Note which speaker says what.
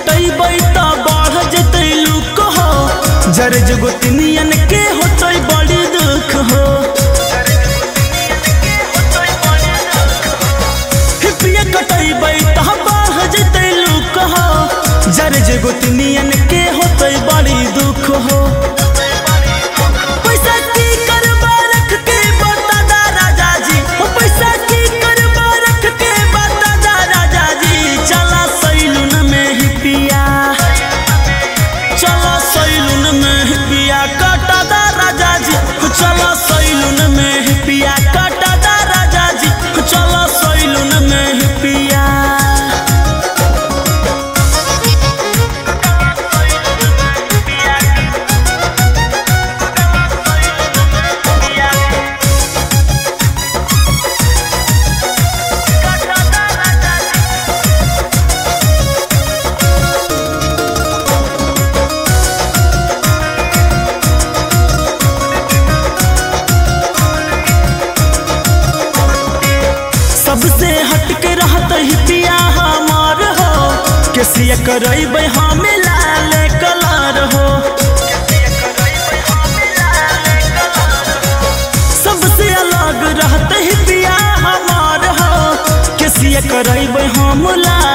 Speaker 1: कटैबै त बढ़ जतै लुक हो। जर जगोतनियन के होतै बड़ी दुख हो। हिपिया कटैबै त बढ़ जतै लुक हो। जर जगोतनियन के होतै बड़ी दुख हो। पैसा की करबा रख के बता दा राजा जी, पैसा की करबा रख के बता दा राजा जी। चला सैलून में हिपिया, चला सैलून में हिपिया काटा दा राजा जी। चला सैलून में हिपिया काटा दा राजा जी। चला सैलून में हिपिया। सबसे हटके रहत हिपिया हमार हो। कैसिया करैबै हमें लाल कलर हो। सबसे अलग रहत हिपिया हमार हो। कैसिया करैबै हम लाल